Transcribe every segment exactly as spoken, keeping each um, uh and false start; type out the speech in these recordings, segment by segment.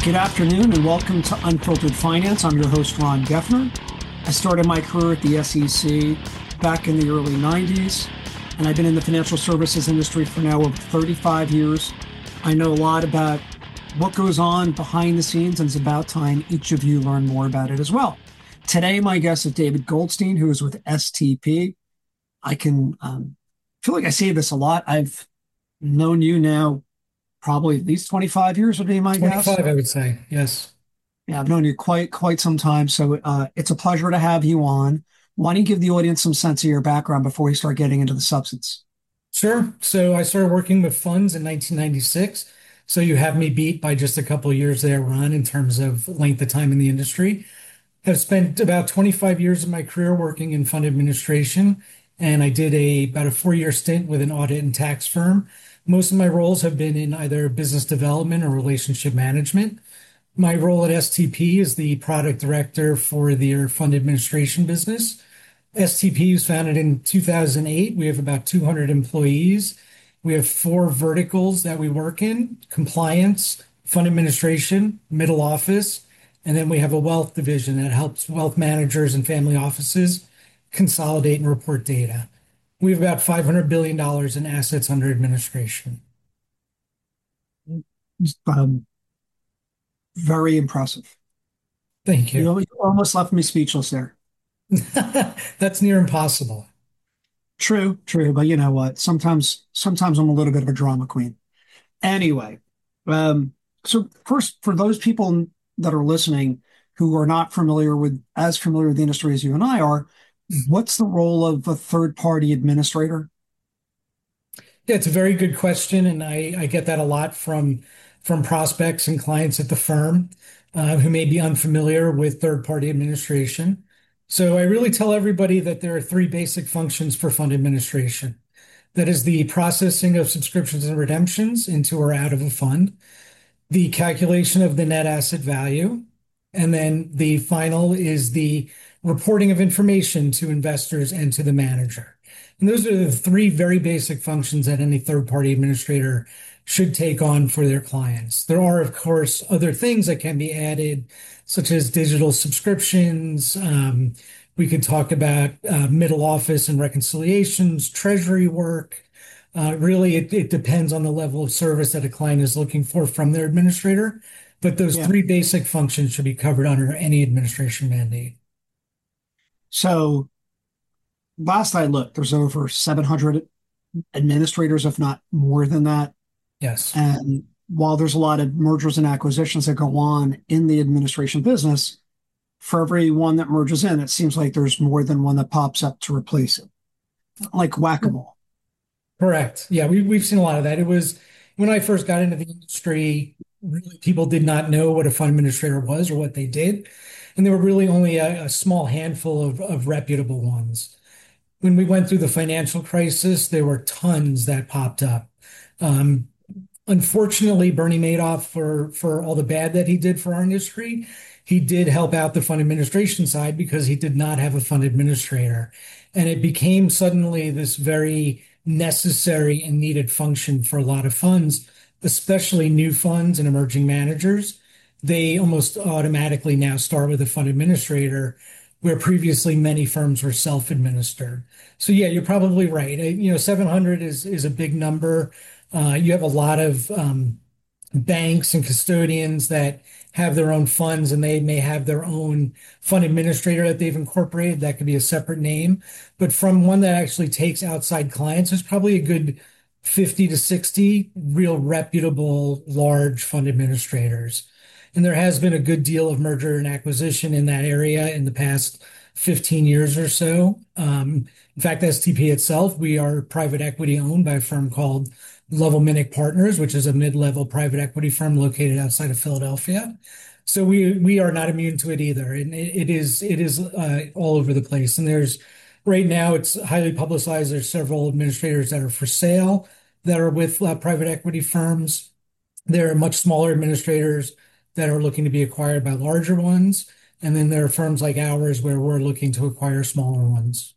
Good afternoon and welcome to Unfiltered Finance. I'm your host, Ron Geffner. I started my career at the S E C back in the early nineties, and I've been in the financial services industry for now over thirty-five years. I know a lot about what goes on behind the scenes, and it's about time each of you learn more about it as well. Today, my guest is David Goldstein, who is with S T P. I can um, feel like I say this a lot. I've known you now probably at least twenty-five years would be my guess. twenty-five, I would say. Yes. Yeah, I've known you quite quite some time, so uh, it's a pleasure to have you on. Why don't you give the audience some sense of your background before we start getting into the substance? Sure. So I started working with funds in nineteen ninety-six. So you have me beat by just a couple of years there, Ron, in terms of length of time in the industry. I've spent about twenty-five years of my career working in fund administration, and I did a about a four-year stint with an audit and tax firm. Most of my roles have been in either business development or relationship management. My role at S T P is the product director for their fund administration business. S T P was founded in two thousand eight. We have about two hundred employees. We have four verticals that we work in: compliance, fund administration, middle office, and then we have a wealth division that helps wealth managers and family offices consolidate and report data. We have about five hundred billion dollars in assets under administration. Um, very impressive. Thank you. You you almost left me speechless there. That's near impossible. True, true, but you know what? Sometimes, sometimes I'm a little bit of a drama queen. Anyway, um, so first, for those people that are listening who are not familiar with as familiar with the industry as you and I are, what's the role of a third party administrator? Yeah, it's a very good question, and I, I get that a lot from from prospects and clients at the firm uh, who may be unfamiliar with third-party administration. So I really tell everybody that there are three basic functions for fund administration. That is the processing of subscriptions and redemptions into or out of a fund, the calculation of the net asset value, and then the final is the reporting of information to investors and to the manager. And those are the three very basic functions that any third party administrator should take on for their clients. There are, of course, other things that can be added, such as digital subscriptions. Um, we could talk about uh, middle office and reconciliations, treasury work. Uh, really, it, it depends on the level of service that a client is looking for from their administrator. But those Yeah. three basic functions should be covered under any administration mandate. So last I looked, there's over seven hundred administrators, if not more than that. Yes. And while there's a lot of mergers and acquisitions that go on in the administration business, for every one that merges in, it seems like there's more than one that pops up to replace it, like whack-a-mole. Correct. Yeah, we, we've seen a lot of that. It was when I first got into the industry, really people did not know what a fund administrator was or what they did. And there were really only a, a small handful of, of reputable ones. When we went through the financial crisis, there were tons that popped up. Um, Unfortunately, Bernie Madoff, for for all the bad that he did for our industry, he did help out the fund administration side because he did not have a fund administrator. And it became suddenly this very necessary and needed function for a lot of funds, especially new funds and emerging managers. They almost automatically now start with a fund administrator, where previously many firms were self-administered. So yeah, you're probably right. Uh, You know, seven hundred is is a big number. Uh, you have a lot of um, banks and custodians that have their own funds and they may have their own fund administrator that they've incorporated. That could be a separate name. But from one that actually takes outside clients, there's probably a good fifty to sixty real reputable large fund administrators. And there has been a good deal of merger and acquisition in that area in the past fifteen years or so. Um, in fact, S T P itself, we are private equity owned by a firm called Level Minnick Partners, which is a mid-level private equity firm located outside of Philadelphia. So we we are not immune to it either, and it, it is it is uh, all over the place. And there's right now it's highly publicized. There's several administrators that are for sale that are with uh, private equity firms. There are much smaller administrators that are looking to be acquired by larger ones, and then there are firms like ours where we're looking to acquire smaller ones.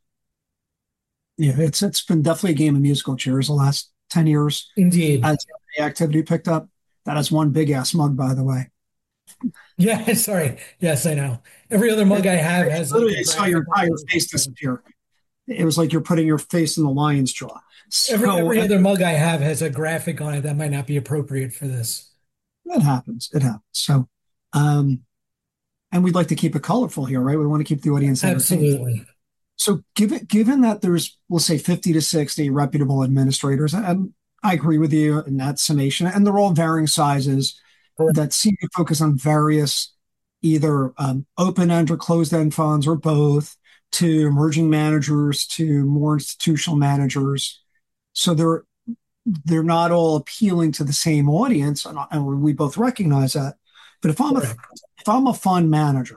Yeah, it's it's been definitely a game of musical chairs the last ten years Indeed. as the activity picked up. That is one big ass mug, by the way. Yeah, sorry. Yes, I know. Every other mug It, I have has like a literally saw your graphic on entire face it. disappear. It was like you're putting your face in the lion's jaw. Every So every and other mug I have has a graphic on it that might not be appropriate for this. it happens. It happens. So, um, and we'd like to keep it colorful here, right? We want to keep the audience entertained. Absolutely. So, given given that there's, we'll say, fifty to sixty reputable administrators, and I agree with you in that summation, and they're all varying sizes Correct. that seem to focus on various either um, open-end or closed-end funds or both, to emerging managers to more institutional managers. So they're they're not all appealing to the same audience, and, and we both recognize that. But if I'm a Correct. if I'm a fund manager,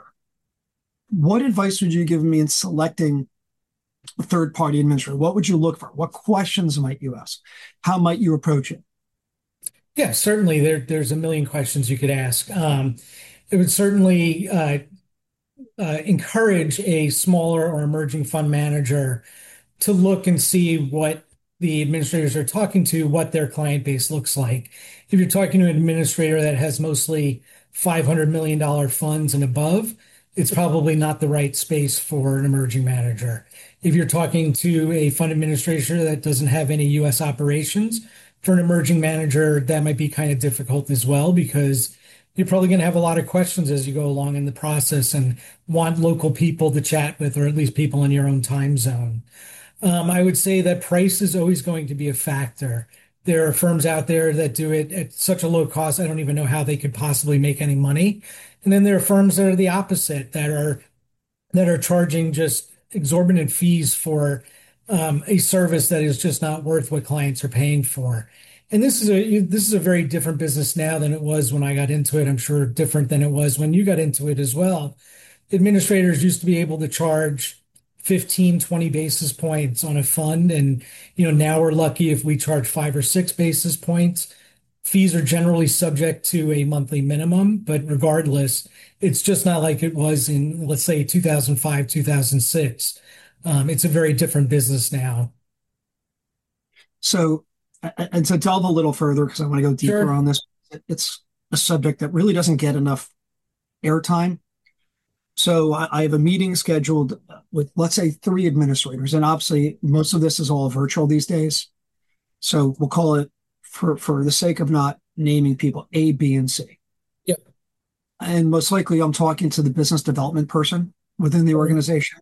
what advice would you give me in selecting a third party administrator? What would you look for? What questions might you ask? How might you approach it? Yeah, certainly there there's a million questions you could ask. Um, it would certainly uh, uh, encourage a smaller or emerging fund manager to look and see what the administrators are talking to, what their client base looks like. If you're talking to an administrator that has mostly five hundred million dollars funds and above, it's probably not the right space for an emerging manager. If you're talking to a fund administrator that doesn't have any U S operations, for an emerging manager, that might be kind of difficult as well because you're probably going to have a lot of questions as you go along in the process and want local people to chat with, or at least people in your own time zone. Um, I would say that price is always going to be a factor. There are firms out there that do it at such a low cost, I don't even know how they could possibly make any money. And then there are firms that are the opposite, that are that are charging just exorbitant fees for um, a service that is just not worth what clients are paying for. And this is a this is a very different business now than it was when I got into it. I'm sure different than it was when you got into it as well. Administrators used to be able to charge fifteen, twenty basis points on a fund. And, you know, now we're lucky if we charge five or six basis points. Fees are generally subject to a monthly minimum, but regardless, it's just not like it was in, let's say, two thousand five, two thousand six. Um, it's a very different business now. So, and to delve a little further, because I want to go deeper Sure. on this, it's a subject that really doesn't get enough airtime. So I, I have a meeting scheduled with, let's say, three administrators, and obviously most of this is all virtual these days. So we'll call it, for for the sake of not naming people, A, B, and C. Yep. And most likely, I'm talking to the business development person within the organization.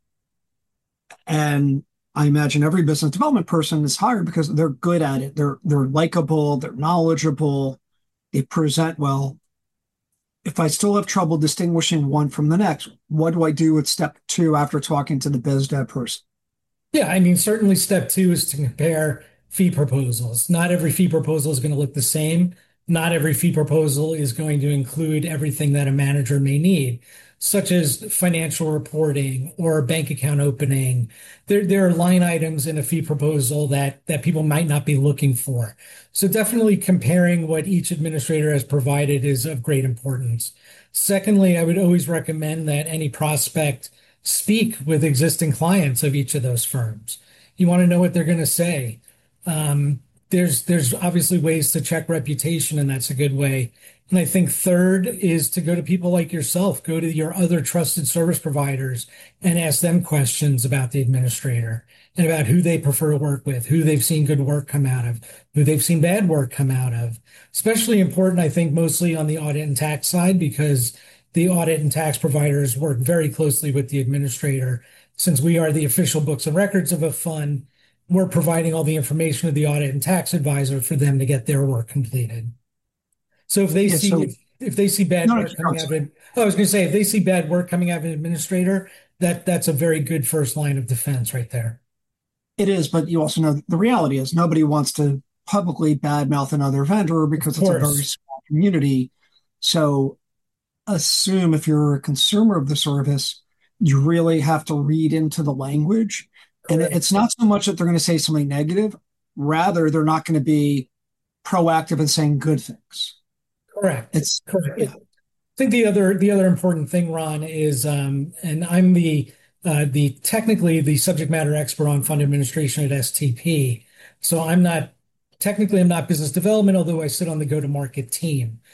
And I imagine every business development person is hired because they're good at it. They're they're likable, they're knowledgeable, they present well. If I still have trouble distinguishing one from the next, what do I do with step two after talking to the biz dev person? Yeah, I mean, certainly step two is to compare fee proposals. Not every fee proposal is going to look the same. Not every fee proposal is going to include everything that a manager may need, such as financial reporting or bank account opening. There, there are line items in a fee proposal that, that people might not be looking for. So definitely comparing what each administrator has provided is of great importance. Secondly, I would always recommend that any prospect speak with existing clients of each of those firms. You want to know what they're going to say. Um, there's there's obviously ways to check reputation, and that's a good way. And I think third is to go to people like yourself, go to your other trusted service providers and ask them questions about the administrator and about who they prefer to work with, who they've seen good work come out of, who they've seen bad work come out of. Especially important, I think, mostly on the audit and tax side, because the audit and tax providers work very closely with the administrator. Since we are the official books and records of a fund, we're providing all the information to the audit and tax advisor for them to get their work completed. So if they Yeah, see so if, if they see bad no, no, work keep going. coming out of it, oh, I was going to say if they see bad work coming out of an administrator, that that's a very good first line of defense right there. It is, but you also know the reality is nobody wants to publicly badmouth another vendor Of because it's a very course, small community. So assume if you're a consumer of the service, you really have to read into the language. And correct, it's not so much that they're going to say something negative, rather, they're not going to be proactive in saying good things. correct, It's, correct. yeah, I think the other the other important thing, Ron, is um, and I'm the uh, the technically the subject matter expert on fund administration at S T P. So I'm not technically I'm not business development, although I sit on the go-to-market team.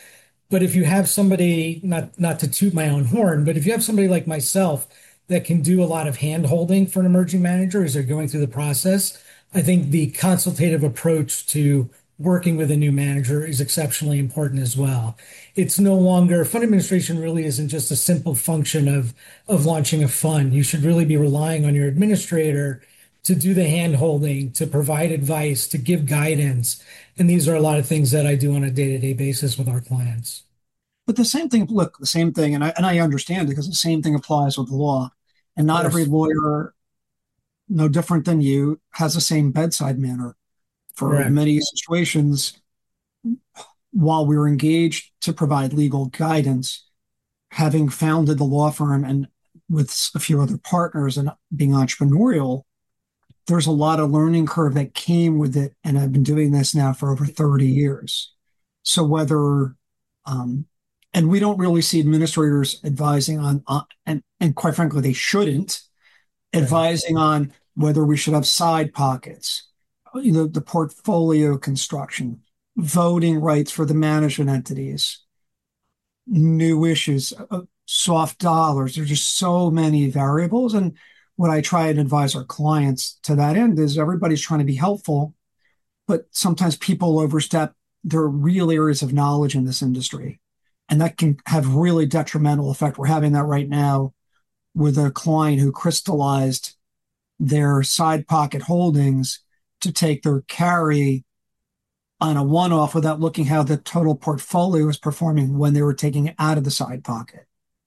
But if you have somebody, not not to toot my own horn, but if you have somebody like myself that can do a lot of hand holding for an emerging manager as they're going through the process, I think the consultative approach to working with a new manager is exceptionally important as well. It's no longer fund administration really isn't just a simple function of of launching a fund. You should really be relying on your administrator to do the hand holding, to provide advice, to give guidance. And these are a lot of things that I do on a day-to-day basis with our clients. But the same thing, look, the same thing, and I and I understand because the same thing applies with the law. And Of not every course. lawyer, no different than you, has the same bedside manner. For Correct. many situations, while we were engaged to provide legal guidance, having founded the law firm and with a few other partners and being entrepreneurial, there's a lot of learning curve that came with it. And I've been doing this now for over thirty years. So whether, um, and we don't really see administrators advising on, uh, and, and quite frankly, they shouldn't, Right. advising on whether we should have side pockets, you know, the portfolio construction, voting rights for the management entities, new issues, uh, soft dollars. There's just so many variables. And what I try and advise our clients to that end is everybody's trying to be helpful, but sometimes people overstep their real areas of knowledge in this industry. And that can have really detrimental effect. We're having that right now with a client who crystallized their side pocket holdings to take their carry on a one-off without looking how the total portfolio was performing when they were taking it out of the side pocket.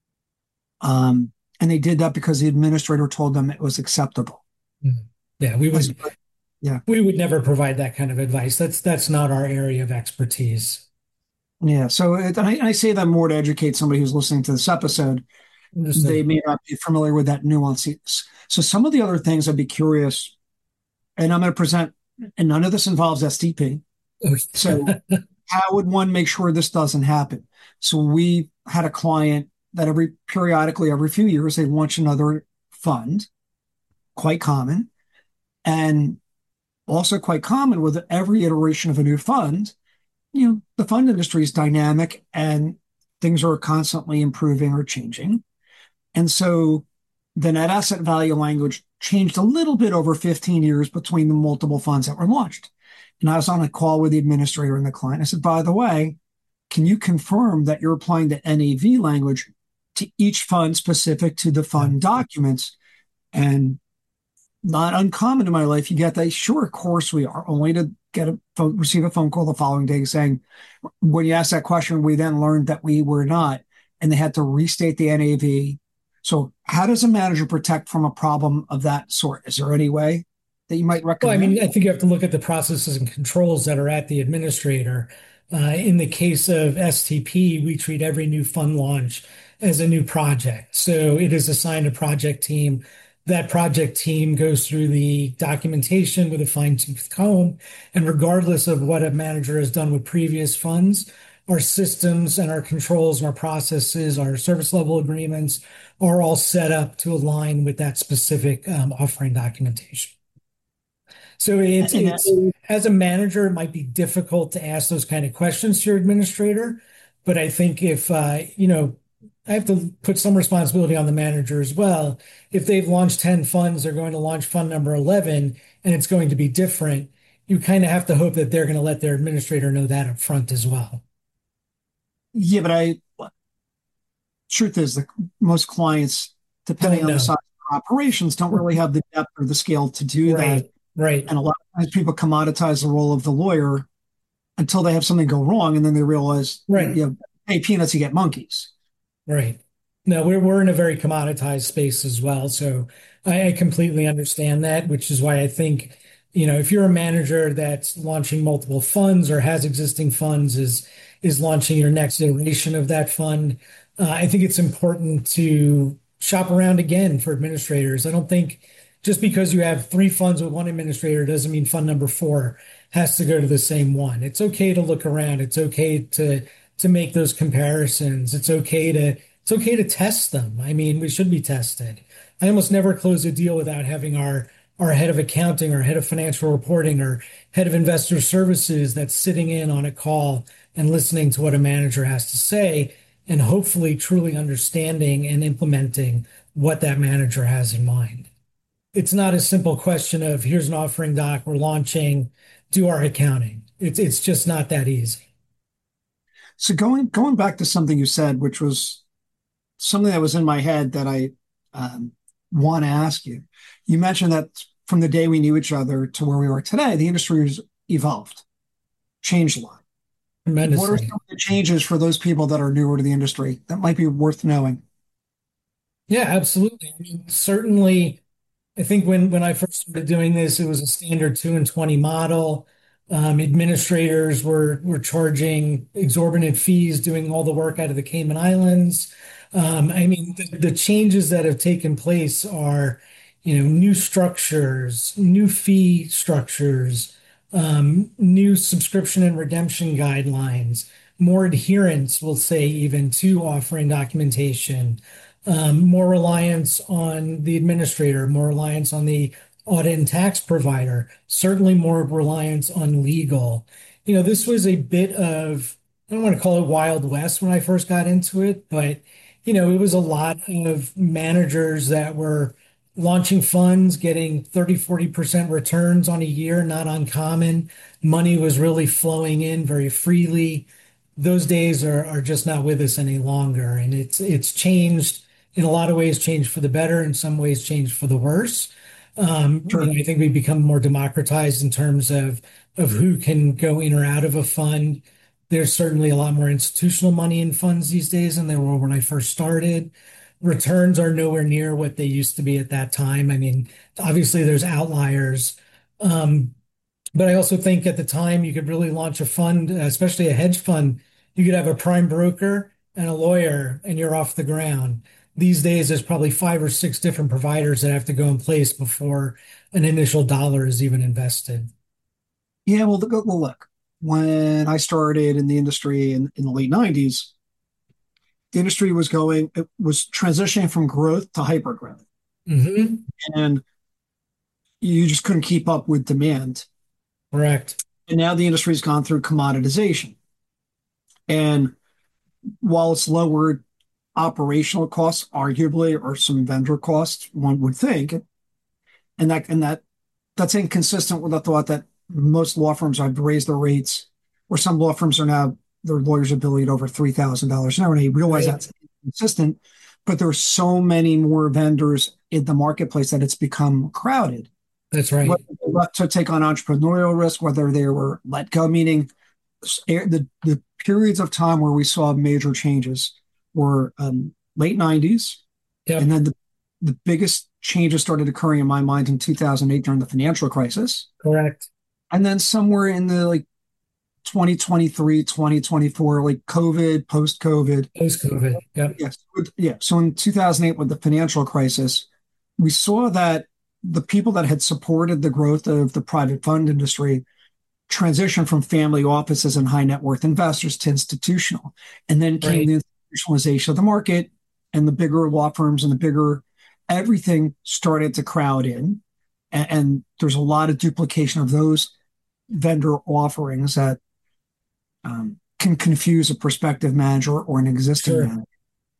Um, and they did that because the administrator told them it was acceptable. Mhm. Yeah, we As, would yeah, we would never provide that kind of advice. That's that's not our area of expertise. yeah. So it, and I, I say that more to educate somebody who's listening to this episode. They Understood. may not be familiar with that nuance. So some of the other things I'd be curious, and I'm going to present, and none of this involves S T P. So how would one make sure this doesn't happen? So we had a client that every periodically, every few years, they launch another fund, quite common. And also quite common with every iteration of a new fund, you know, the fund industry is dynamic and things are constantly improving or changing. And so the net asset value language changed a little bit over fifteen years between the multiple funds that were launched. And I was on a call with the administrator and the client. I said, by the way, can you confirm that you're applying the N A V language to each fund specific to the Yeah. fund documents? And not uncommon in my life, you get that. Sure, of course we are. Only to get a phone, receive a phone call the following day saying, when you asked that question, we then learned that we were not, and they had to restate the N A V. So, how does a manager protect from a problem of that sort? Is there any way that you might Well, I mean, recommend? I think you have to look at the processes and controls that are at the administrator. Uh, in the case of S T P, we treat every new fund launch as a new project. So it is assigned a project team. That project team goes through the documentation with a fine-tooth comb. And regardless of what a manager has done with previous funds, our systems and our controls and our processes, our service level agreements are all set up to align with that specific um, offering documentation. So it's And that, it's as a manager, it might be difficult to ask those kind of questions to your administrator, but I think if uh, you know, I have to put some responsibility on the manager as well. If they've launched ten funds, they're going to launch fund number eleven, and it's going to be different. You kind of have to hope that they're going to let their administrator know that up front as well. yeah, but I, truth is, the most clients, depending Don't on the know. size of their operations, don't really have the depth or the scale to do that. Right, right, And a lot of times people commoditize the role of the lawyer until they have something go wrong, and then they realize, right. you know, pay peanuts, you get monkeys. Right. No, we're we're in a very commoditized space as well. So I, I completely understand that, which is why I think, you know, if you're a manager that's launching multiple funds or has existing funds, is is launching your next iteration of that fund, uh, I think it's important to shop around again for administrators. I don't think just because you have three funds with one administrator doesn't mean fund number four has to go to the same one. It's okay to look around. It's okay to to make those comparisons. It's okay to it's okay to test them. I mean, we should be tested. I almost never close a deal without having our our head of accounting or head of financial reporting or head of investor services that's sitting in on a call and listening to what a manager has to say and hopefully truly understanding and implementing what that manager has in mind. It's not a simple question of here's an offering doc, we're launching, do our accounting. It's it's just not that easy. So going going back to something you said, which was something that was in my head that I um, want to ask you. You mentioned that from the day we knew each other to where we are today, the industry has evolved, changed a lot. What are Tremendously. some of the changes for those people that are newer to the industry that might be worth knowing? Yeah, absolutely. I mean, certainly I think when when I first started doing this, it was a standard two and twenty model. Um, administrators were were charging exorbitant fees, doing all the work out of the Cayman Islands. Um, I mean, the, the changes that have taken place are, you know, new structures, new fee structures, um, new subscription and redemption guidelines, more adherence, we'll say, even to offering documentation, um, more reliance on the administrator, more reliance on the audit and tax provider, certainly more reliance on legal. You know, this was a bit of, I don't want to call it Wild West when I first got into it, but, you know, it was a lot of managers that were launching funds, getting thirty, forty percent returns on a year, not uncommon. Money was really flowing in very freely. Those days are, are just not with us any longer. And it's, it's changed in a lot of ways, changed for the better, in some ways changed for the worse. Um, you Sure. know, I think we've become more democratized in terms of of who can go in or out of a fund. There's certainly a lot more institutional money in funds these days than there were when I first started. Returns are nowhere near what they used to be at that time. I mean, obviously there's outliers. Um, but I also think at the time you could really launch a fund, especially a hedge fund. You could have a prime broker and a lawyer, and you're off the ground. These days, there's probably five or six different providers that have to go in place before an initial dollar is even invested. Yeah, well, the, well, look, when I started in the industry in, in the late nineties, the industry was going, it was transitioning from growth to hyper growth. Hmm. And you just couldn't keep up with demand. Correct. And now the industry's gone through commoditization. And while it's lowered operational costs, arguably, or some vendor costs, one would think, and that and that that's inconsistent with the thought that most law firms have raised their rates, or some law firms are now their lawyers are billing over three thousand dollars an hour. And they realize Right. that's inconsistent, but there's so many more vendors in the marketplace that it's become crowded. That's right. Whether they left to take on entrepreneurial risk, whether they were let go, meaning the, the periods of time where we saw major changes were um, late nineties. And Yep. then the, the biggest changes started occurring in my mind in two thousand eight during the financial crisis. Correct. And then somewhere in the like twenty twenty-three, twenty twenty-four, like COVID, post COVID. Post-COVID. Yep. Yes. Yeah. So in two thousand eight, with the financial crisis, we saw that the people that had supported the growth of the private fund industry transition from family offices and high net worth investors to institutional. And then came Right. the institutionalization of the market, and the bigger law firms and the bigger everything started to crowd in. And, and there's a lot of duplication of those vendor offerings that um, can confuse a prospective manager or an existing Sure. manager.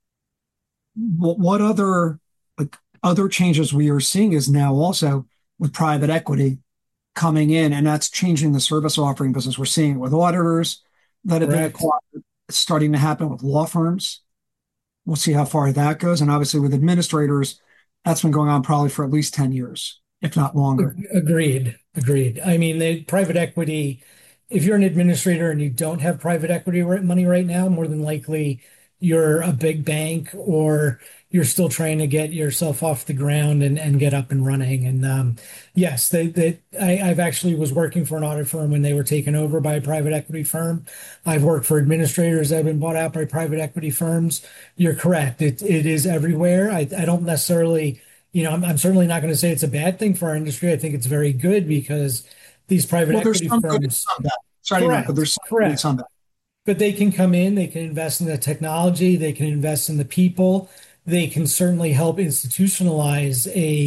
What, what other like other changes we are seeing is now also with private equity coming in, and that's changing the service offering business. We're seeing it with auditors that have been Correct. acquired. It's starting to happen with law firms. We'll see how far that goes. And obviously with administrators, that's been going on probably for at least ten years, if not longer. Agreed. Agreed. I mean, the private equity, if you're an administrator and you don't have private equity ri- money right now, more than likely you're a big bank or you're still trying to get yourself off the ground and, and get up and running. And um, yes, they, they, I, I've actually was working for an audit firm when they were taken over by a private equity firm. I've worked for administrators that have been bought out by private equity firms. You're correct. It, it is everywhere. I, I don't necessarily you know, I'm, I'm certainly not going to say it's a bad thing for our industry. I think it's very good because these private Well, there's equity some good and firms, some bad. Sorry to interrupt, but correct, there's some good and correct. some bad. But they can come in, they can invest in the technology, they can invest in the people, they can certainly help institutionalize a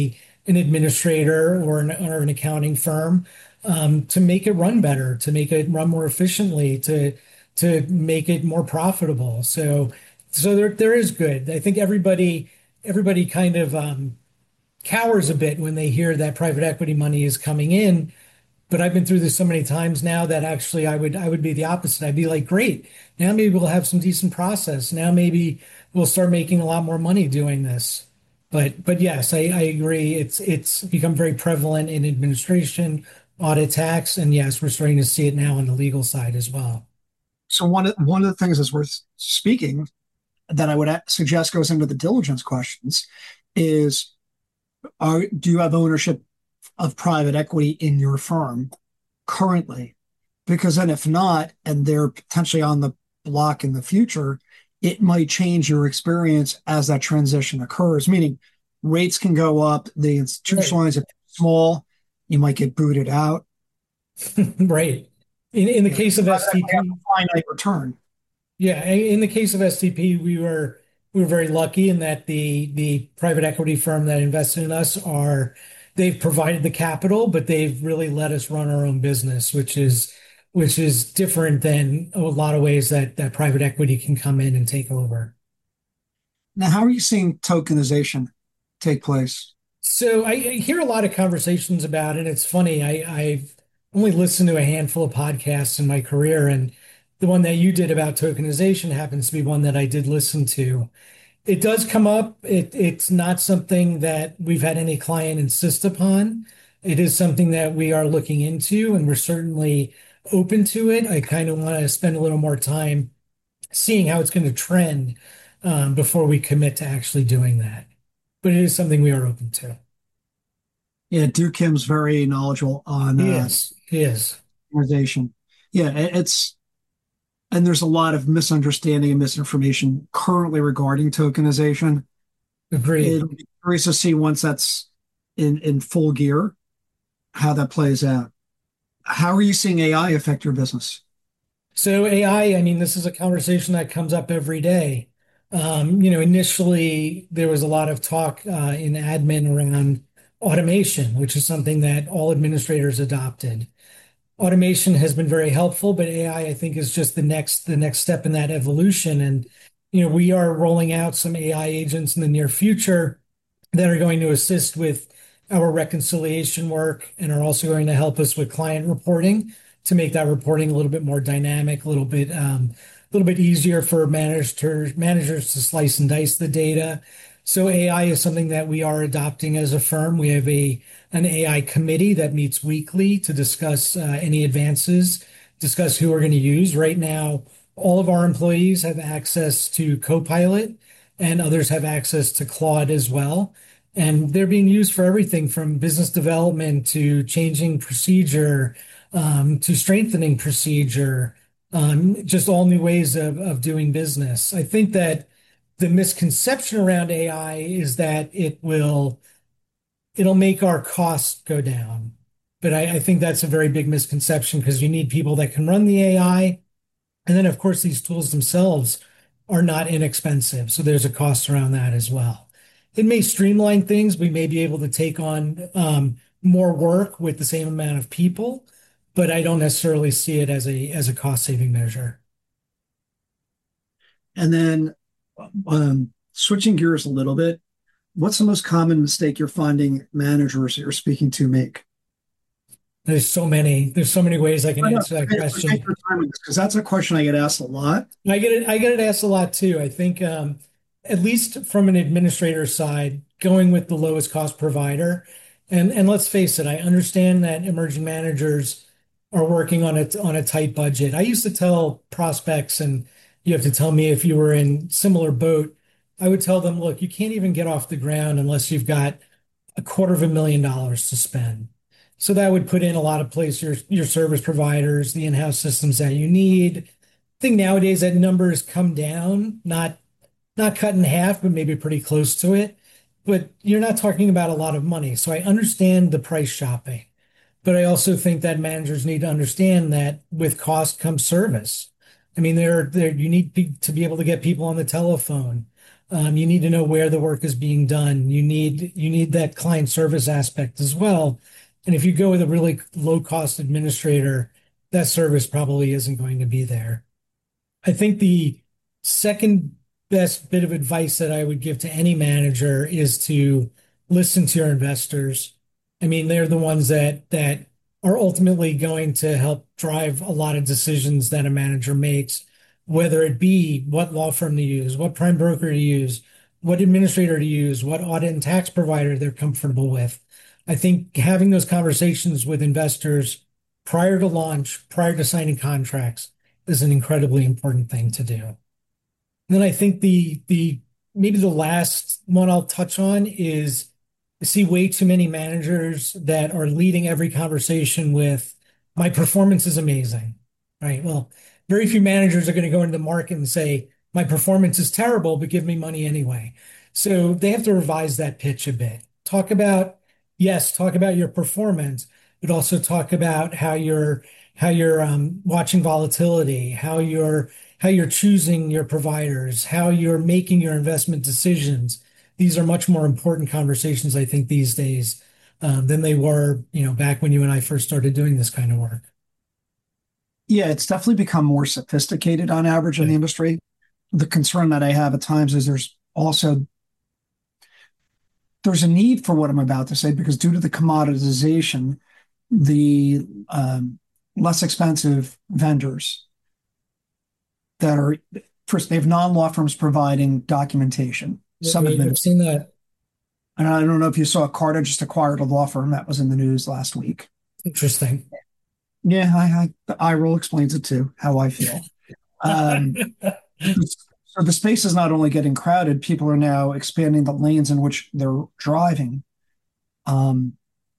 an administrator or an, or an accounting firm um, to make it run better, to make it run more efficiently, to to make it more profitable. So so there there is good. I think everybody everybody kind of um, cowers a bit when they hear that private equity money is coming in. But I've been through this so many times now that actually I would I would be the opposite. I'd be like, great, now maybe we'll have some decent process. Now maybe we'll start making a lot more money doing this. But but yes, I, I agree. It's it's become very prevalent in administration, audit, tax, and yes, we're starting to see it now on the legal side as well. So one of one of the things that's worth speaking that I would a- suggest goes into the diligence questions is, are do you have ownership of private equity in your firm currently? Because then if not, and they're potentially on the block in the future, it might change your experience as that transition occurs, meaning rates can go up, the Right. institutional lines are small, you might get booted out. Right. In in the You know, case of private equity has S T P, a finite return. yeah, in the case of S T P, we were we were very lucky in that the the private equity firm that invested in us are they've provided the capital, but they've really let us run our own business, which is which is different than a lot of ways that that private equity can come in and take over. Now, how are you seeing tokenization take place? So I, I hear a lot of conversations about it. It's funny. I, I've only listened to a handful of podcasts in my career, and the one that you did about tokenization happens to be one that I did listen to. It does come up. It, it's not something that we've had any client insist upon. It is something that we are looking into, and we're certainly open to it. I kind of want to spend a little more time seeing how it's going to trend um, before we commit to actually doing that. But it is something we are open to. Yeah, Duke Kim's very knowledgeable on uh, Yes, yes, tokenization. Yeah, it- it's and there's a lot of misunderstanding and misinformation currently regarding tokenization. agreed. It'll be curious to see once that's in in full gear how that plays out. How are you seeing A I affect your business? So A I, I I mean, this is a conversation that comes up every day. Um, you know, initially there was a lot of talk uh, in admin around automation, which is something that all administrators adopted. Automation has been very helpful, but A I, I I think, is just the next the next step in that evolution. And you know, we are rolling out some A I agents in the near future that are going to assist with our reconciliation work and are also going to help us with client reporting to make that reporting a little bit more dynamic, a little bit um, a little bit easier for managers managers to slice and dice the data. So A I is something that we are adopting as a firm. We have a an A I committee that meets weekly to discuss uh, any advances, discuss who we're going to use. Right now, all of our employees have access to Copilot, and others have access to Claude as well. And they're being used for everything from business development to changing procedure um, to strengthening procedure, um, just all new ways of, of doing business. I think that the misconception around A I is that it will it'll make our costs go down. But I, I think that's a very big misconception because you need people that can run the A I. And then, of course, these tools themselves are not inexpensive. So there's a cost around that as well. It may streamline things. We may be able to take on um, more work with the same amount of people, but I don't necessarily see it as a as a cost saving measure. And then um, switching gears a little bit, what's the most common mistake you're finding managers that you're speaking to make? There's so many, there's so many ways I can I know. answer that I appreciate question. your time on this because that's a question I get asked a lot. I get it. I get it asked a lot too. I think, um, at least from an administrator side, going with the lowest cost provider. And and let's face it, I understand that emerging managers are working on a on a tight budget. I used to tell prospects, and you have to tell me if you were in similar boat. I would tell them, look, you can't even get off the ground unless you've got a quarter of a million dollars to spend. So that would put in a lot of place your your service providers, the in-house systems that you need. I think nowadays that number has come down, not not cut in half, but maybe pretty close to it. But you're not talking about a lot of money. So I understand the price shopping, but I also think that managers need to understand that with cost comes service. I mean, there, there you need to be able to get people on the telephone. Um, you need to know where the work is being done. You need you need that client service aspect as well. And if you go with a really low cost administrator, that service probably isn't going to be there. I think the second best bit of advice that I would give to any manager is to listen to your investors. I mean, they're the ones that that are ultimately going to help drive a lot of decisions that a manager makes, whether it be what law firm to use, what prime broker to use, what administrator to use, what audit and tax provider they're comfortable with. I think having those conversations with investors prior to launch, prior to signing contracts, is an incredibly important thing to do. And then I think the the maybe the last one I'll touch on is I see way too many managers that are leading every conversation with my performance is amazing. Right. Well, very few managers are going to go into the market and say, my performance is terrible, but give me money anyway. So they have to revise that pitch a bit. Talk about, yes, talk about your performance, but also talk about how you're how you're um, watching volatility, how you're how you're choosing your providers, how you're making your investment decisions. These are much more important conversations, I think, these days um, than they were, you know, back when you and I first started doing this kind of work. Yeah, it's definitely become more sophisticated on average in the industry. The concern that I have at times is there's also there's a need for what I'm about to say because due to the commoditization, the um, less expensive vendors that are first they have non-law firms providing documentation. Some Yeah, admin. I've seen that. And I don't know if you saw Carta just acquired a law firm that was in the news last week. Interesting. Yeah, I, I the eye roll explains it too, how I feel. Um, so the space is not only getting crowded, people are now expanding the lanes in which they're driving. Um,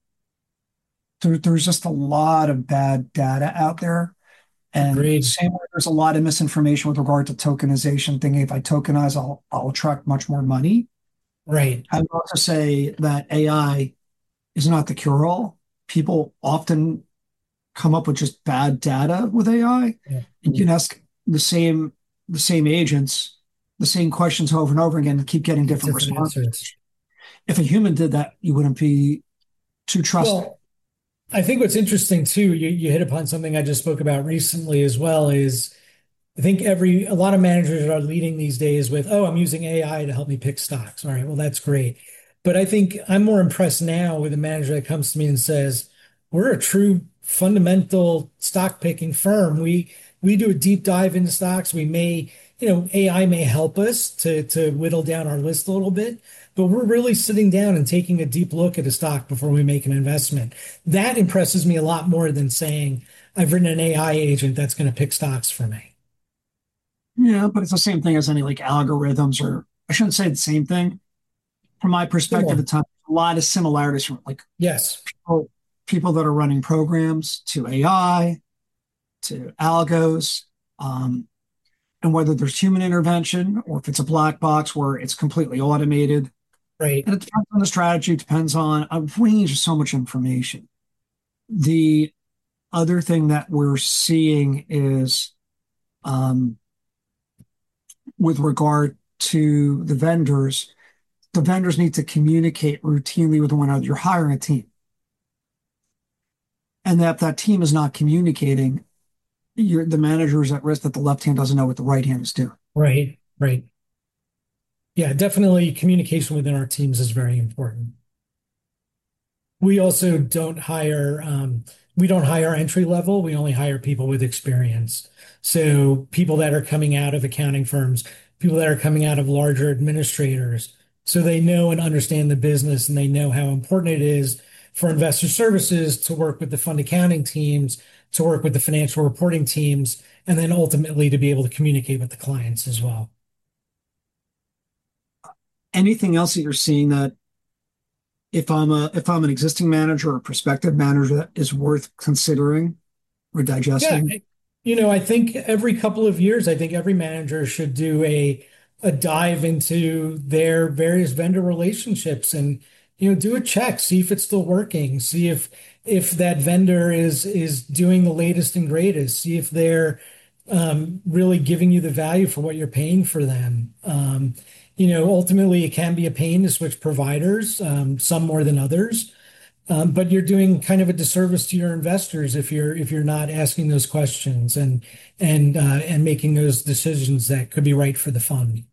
there, there's just a lot of bad data out there. And Agreed. same way, there's a lot of misinformation with regard to tokenization, thinking if I tokenize, I'll, I'll attract much more money. Right. I would also say that A I is not the cure-all. People often come up with just bad data with A I. Yeah. And you can ask the same the same agents the same questions over and over again and keep getting different, Different responses. answers. If a human did that, you wouldn't be too trusting. Well, I think what's interesting too, you, you hit upon something I just spoke about recently as well, is I think every a lot of managers are leading these days with, oh, I'm using A I to help me pick stocks. All right, well, that's great. But I think I'm more impressed now with a manager that comes to me and says, we're a true fundamental stock picking firm. We we do a deep dive into stocks. We may, you know, A I may help us to to whittle down our list a little bit, but we're really sitting down and taking a deep look at a stock before we make an investment. That impresses me a lot more than saying I've written an A I agent that's going to pick stocks for me. Yeah, but it's the same thing as any like algorithms, or I shouldn't say the same thing. From my perspective, Similar. it's a lot of similarities from like Yes. people, people that are running programs to A I, to algos, um, and whether there's human intervention or if it's a black box where it's completely automated. Right. And it depends on the strategy, it depends on a range of so much information. The other thing that we're seeing is um, with regard to the vendors, the vendors need to communicate routinely with one another. You're hiring a team. And that that team is not communicating, you're, the manager is at risk that the left hand doesn't know what the right hand is doing. Right. Right. Yeah, definitely communication within our teams is very important. We also don't hire um, we don't hire entry level. We only hire people with experience. So people that are coming out of accounting firms, people that are coming out of larger administrators, so they know and understand the business and they know how important it is for investor services to work with the fund accounting teams, to work with the financial reporting teams, and then ultimately to be able to communicate with the clients as well. Anything else that you're seeing that if I'm a if I'm an existing manager or a prospective manager that is worth considering or Yeah, digesting? you know, I think every couple of years, I think every manager should do a a dive into their various vendor relationships and, you know, do a check, see if it's still working, see if if that vendor is is doing the latest and greatest, see if they're um, really giving you the value for what you're paying for them. Um, you know, ultimately it can be a pain to switch providers, um, some more than others. Um, but you're doing kind of a disservice to your investors if you're if you're not asking those questions and and uh, and making those decisions that could be right for the fund.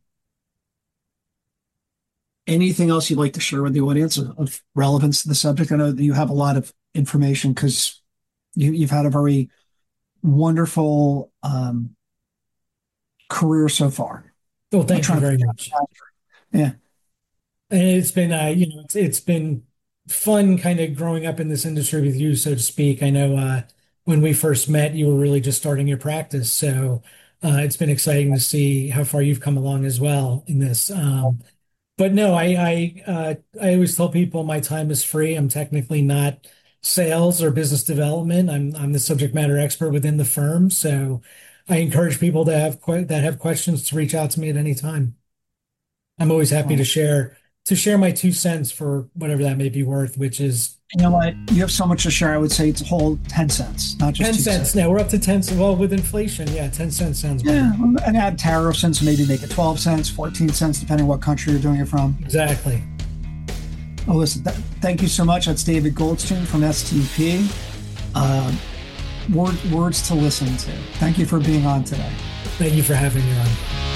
Anything else you'd like to share with the audience of, of relevance to the subject? I know that you have a lot of information because you, you've had a very wonderful um, career so far. Well, thank you very much. Yeah. And it's been, uh, you know, it's it's been fun kind of growing up in this industry with you, so to speak. I know uh, when we first met, you were really just starting your practice, so uh, it's been exciting to see how far you've come along as well in this. Um, but no, I I uh, I always tell people my time is free. I'm technically not sales or business development. I'm I'm the subject matter expert within the firm, so I encourage people to have que that have questions to reach out to me at any time. I'm always happy to share to share my two cents for whatever that may be worth, which is You know what? You have so much to share. I would say it's a whole ten cents, not just ten two cents. cents. Now we're up to ten cents. Well, with inflation, yeah, ten cents sounds Yeah, better. and add tariffs and so maybe make it twelve cents, fourteen cents, depending on what country you're doing it from. Exactly. Oh, listen, th thank you so much. That's David Goldstein from S T P. Uh, word, words to listen to. Thank you for being on today. Thank you for having me on.